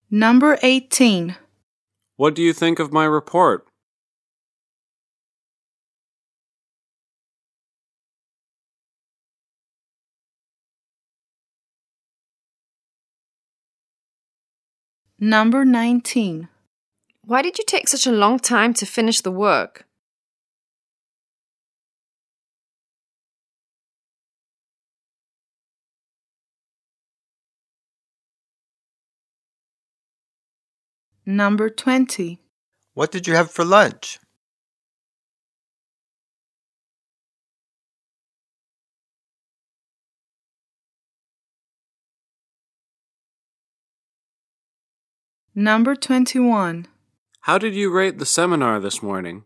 Number 18. What do you think of my report? Number 19. Why did you take such a long time to finish the work? Number 20. What did you have for lunch? Number 21. How did you rate the seminar this morning?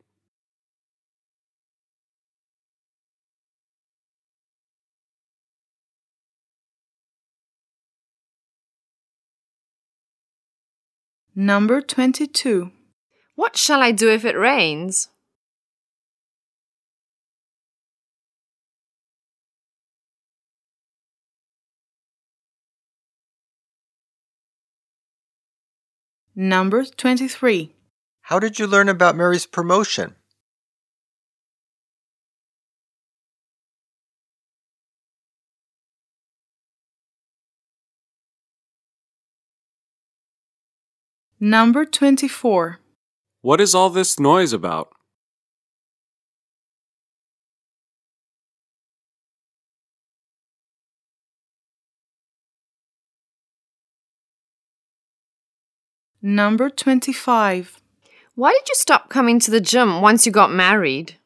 Number 22. What shall I do if it rains? Number 23. How did you learn about Mary's promotion? Number 24. What is all this noise about? Number 25. Why did you stop coming to the gym once you got married?